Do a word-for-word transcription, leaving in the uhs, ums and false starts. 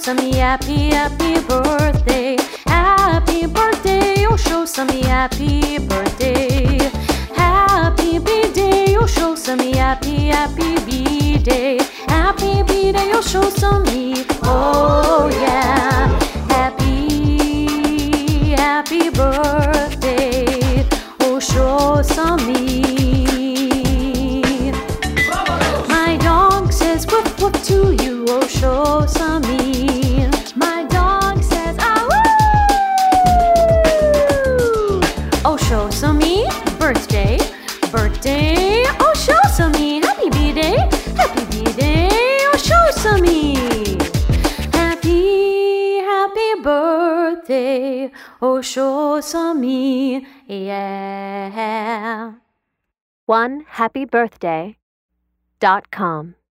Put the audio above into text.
Shosami, happy, happy birthday. Happy birthday, oh Shosami, happy birthday. Happy B-Day, oh Shosami, happy, happy B-Day. Happy B-Day, oh Shosami, oh yeah. Happy, happy birthday, oh Shosami. My dog says whoop whoop to you, oh Shosami. My dog says ah woo. Oh Shosami, birthday, birthday, oh Shosami. Happy B-Day, happy B-Day, oh Shosami. Happy, happy birthday, oh Shosami, yeah. one happy birthday dot com